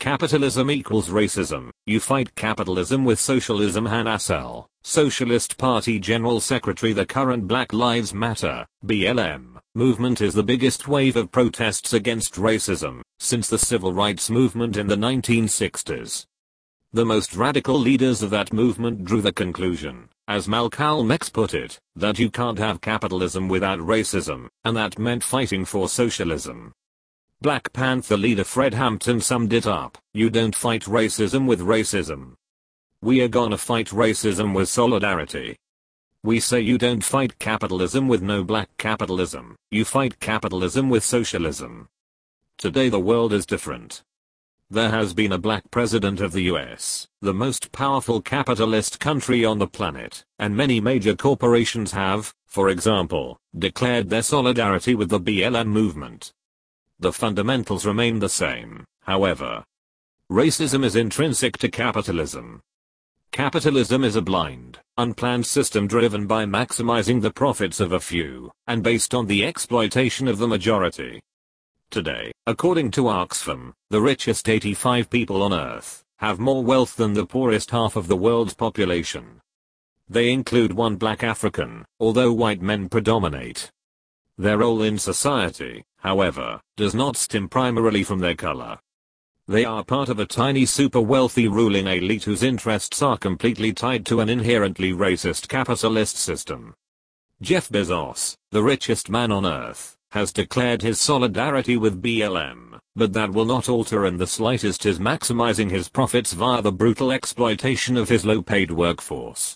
Capitalism equals racism. You fight capitalism with socialism. Hannah Arsell, Socialist Party General Secretary. The current Black Lives Matter, BLM, movement is the biggest wave of protests against racism since the civil rights movement in the 1960s. The most radical leaders of that movement drew the conclusion, as Malcolm X put it, that you can't have capitalism without racism, and that meant fighting for socialism. Black Panther leader Fred Hampton summed it up: you don't fight racism with racism. We are gonna fight racism with solidarity. We say you don't fight capitalism with no black capitalism, you fight capitalism with socialism. Today the world is different. There has been a black president of the US, the most powerful capitalist country on the planet, and many major corporations have, for example, declared their solidarity with the BLM movement. The fundamentals remain the same, however. Racism is intrinsic to capitalism. Capitalism is a blind, unplanned system driven by maximizing the profits of a few, and based on the exploitation of the majority. Today, according to Oxfam, the richest 85 people on Earth have more wealth than the poorest half of the world's population. They include one black African, although white men predominate. Their role in society, however, does not stem primarily from their color. They are part of a tiny super wealthy ruling elite whose interests are completely tied to an inherently racist capitalist system. Jeff Bezos, the richest man on Earth, has declared his solidarity with BLM, but that will not alter in the slightest his maximizing his profits via the brutal exploitation of his low-paid workforce,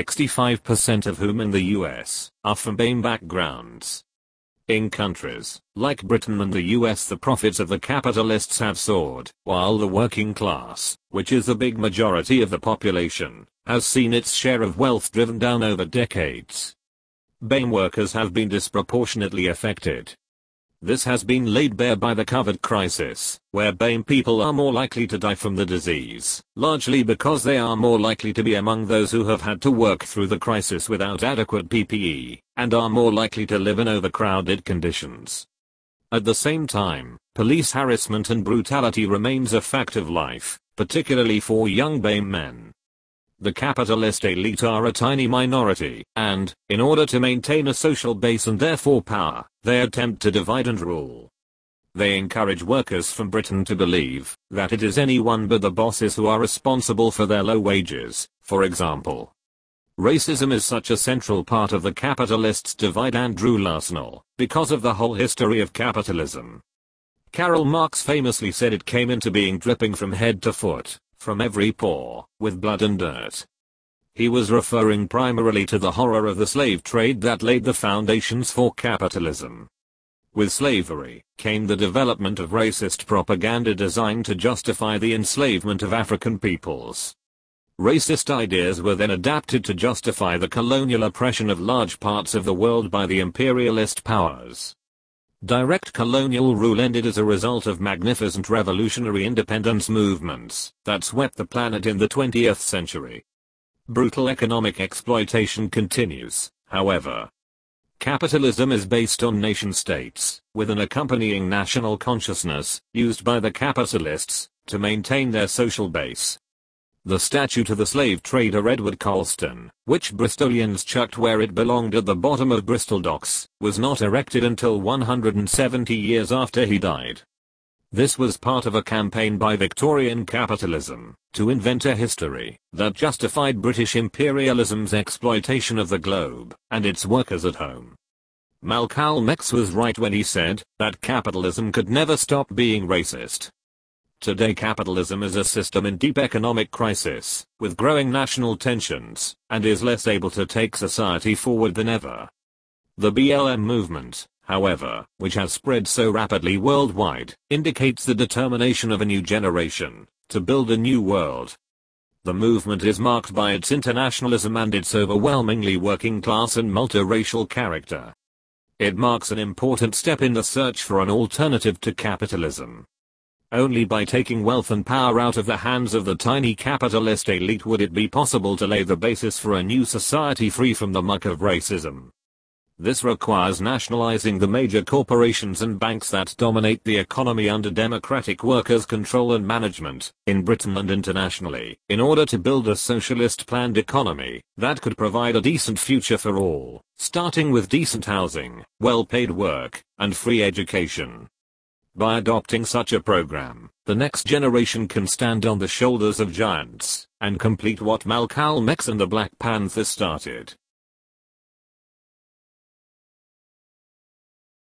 65% of whom in the US are from BAME backgrounds. In countries like Britain and the US, the profits of the capitalists have soared, while the working class, which is the big majority of the population, has seen its share of wealth driven down over decades. BAME workers have been disproportionately affected. This has been laid bare by the COVID crisis, where BAME people are more likely to die from the disease, largely because they are more likely to be among those who have had to work through the crisis without adequate PPE, and are more likely to live in overcrowded conditions. At the same time, police harassment and brutality remains a fact of life, particularly for young BAME men. The capitalist elite are a tiny minority, and, in order to maintain a social base and therefore power, they attempt to divide and rule. They encourage workers from Britain to believe that it is anyone but the bosses who are responsible for their low wages, for example. Racism is such a central part of the capitalists' divide. Andrew Larsnell, because of the whole history of capitalism. Karl Marx famously said it came into being dripping from head to foot, from every pore, with blood and dirt. He was referring primarily to the horror of the slave trade that laid the foundations for capitalism. With slavery, came the development of racist propaganda designed to justify the enslavement of African peoples. Racist ideas were then adapted to justify the colonial oppression of large parts of the world by the imperialist powers. Direct colonial rule ended as a result of magnificent revolutionary independence movements that swept the planet in the 20th century. Brutal economic exploitation continues, however. Capitalism is based on nation-states, with an accompanying national consciousness, used by the capitalists, to maintain their social base. The statue to the slave trader Edward Colston, which Bristolians chucked where it belonged at the bottom of Bristol docks, was not erected until 170 years after he died. This was part of a campaign by Victorian capitalism to invent a history that justified British imperialism's exploitation of the globe and its workers at home. Malcolm X was right when he said that capitalism could never stop being racist. Today capitalism is a system in deep economic crisis, with growing national tensions, and is less able to take society forward than ever. The BLM movement, however, which has spread so rapidly worldwide, indicates the determination of a new generation to build a new world. The movement is marked by its internationalism and its overwhelmingly working class and multiracial character. It marks an important step in the search for an alternative to capitalism. Only by taking wealth and power out of the hands of the tiny capitalist elite would it be possible to lay the basis for a new society free from the muck of racism. This requires nationalizing the major corporations and banks that dominate the economy under democratic workers' control and management, in Britain and internationally, in order to build a socialist planned economy that could provide a decent future for all, starting with decent housing, well-paid work, and free education. By adopting such a program, the next generation can stand on the shoulders of giants and complete what Malcolm X and the Black Panthers started.